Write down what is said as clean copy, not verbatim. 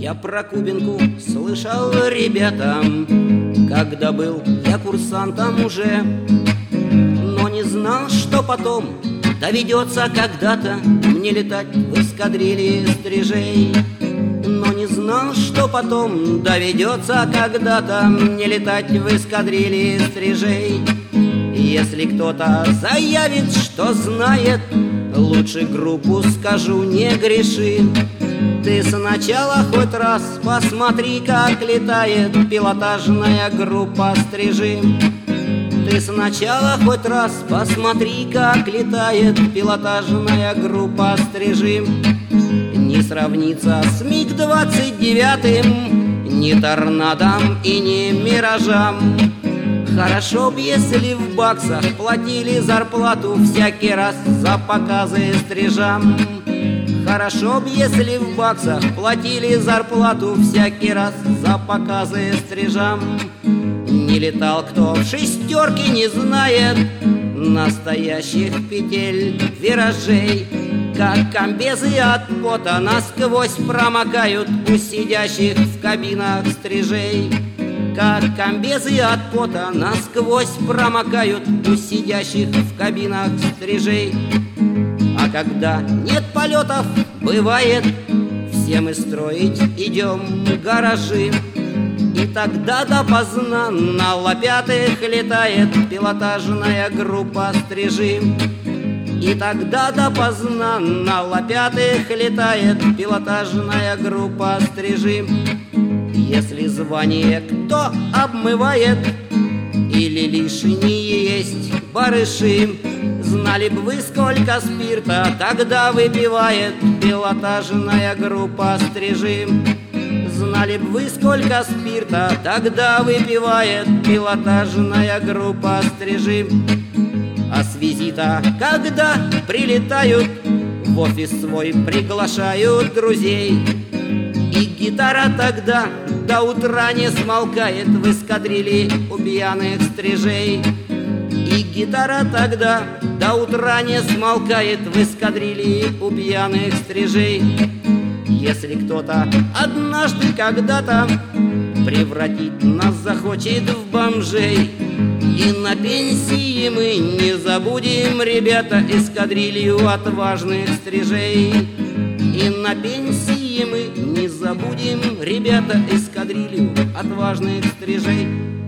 Я про Кубинку слышал, ребята, когда был я курсантом уже, но не знал, что потом доведется когда-то мне летать в эскадрилье стрижей. Но не знал, что потом доведется когда-то мне летать в эскадрилье стрижей. Если кто-то заявит, что знает, лучше группу скажу, не греши. Ты сначала хоть раз посмотри, как летает пилотажная группа стрижи. Ты сначала хоть раз посмотри, как летает пилотажная группа стрижи. Не сравнится с МиГ-29, ни торнадом и ни миражам. Хорошо б, если в баксах платили зарплату всякий раз за показы стрижам. Хорошо б, если в баксах платили зарплату всякий раз за показы стрижам. Не летал кто в шестерке, не знает настоящих петель виражей. Как комбезы от пота насквозь промокают у сидящих в кабинах стрижей. Как комбезы от пота насквозь промокают у сидящих в кабинах стрижей. А когда нет полетов, бывает, все мы строить идем гаражи. И тогда допоздна на лопятых летает пилотажная группа стрижи. И тогда допоздна на лопятых летает пилотажная группа стрижи. Если звание кто обмывает или лишние есть барыши, знали бы вы, сколько спирта тогда выпивает пилотажная группа стрижи. Знали бы вы, сколько спирта тогда выпивает пилотажная группа стрижи. А с визита, когда прилетают, в офис свой приглашают друзей. И гитара тогда до утра не смолкает в эскадрилье у пьяных стрижей. И гитара тогда до утра не смолкает в эскадрилье у пьяных стрижей. Если кто-то однажды когда-то превратить нас захочет в бомжей, и на пенсии мы не забудем, ребята, эскадрилью отважных стрижей. И на пенсии мы не забудем, ребята, эскадрилью отважных стрижей.